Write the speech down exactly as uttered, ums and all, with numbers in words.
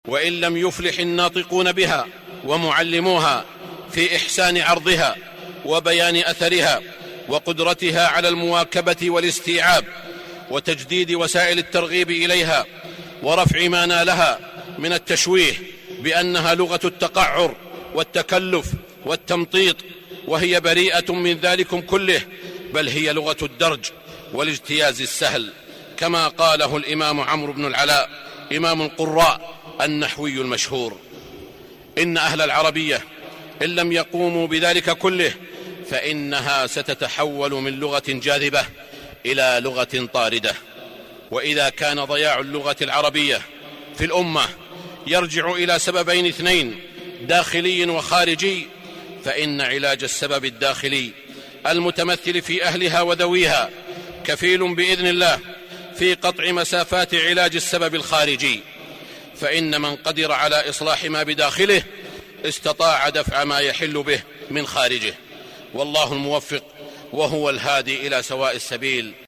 وإن لم يفلح الناطقون بها ومعلموها في إحسان عرضها وبيان أثرها وقدرتها على المواكبة والاستيعاب وتجديد وسائل الترغيب إليها ورفع ما نالها من التشويه بأنها لغة التقعر والتكلف والتمطيط، وهي بريئة من ذلكم كله، بل هي لغة الدرج والاجتياز السهل، كما قاله الإمام عمرو بن العلاء إمام القراء النحوي المشهور: إن أهل العربية إن لم يقوموا بذلك كله فإنها ستتحول من لغة جاذبة إلى لغة طاردة. وإذا كان ضياع اللغة العربية في الأمة يرجع إلى سببين اثنين، داخلي وخارجي، فإن علاج السبب الداخلي المتمثل في أهلها وذويها كفيل بإذن الله في قطع مسافات علاج السبب الخارجي، فإن من قدر على إصلاح ما بداخله استطاع دفع ما يحل به من خارجه، والله الموفق وهو الهادي إلى سواء السبيل.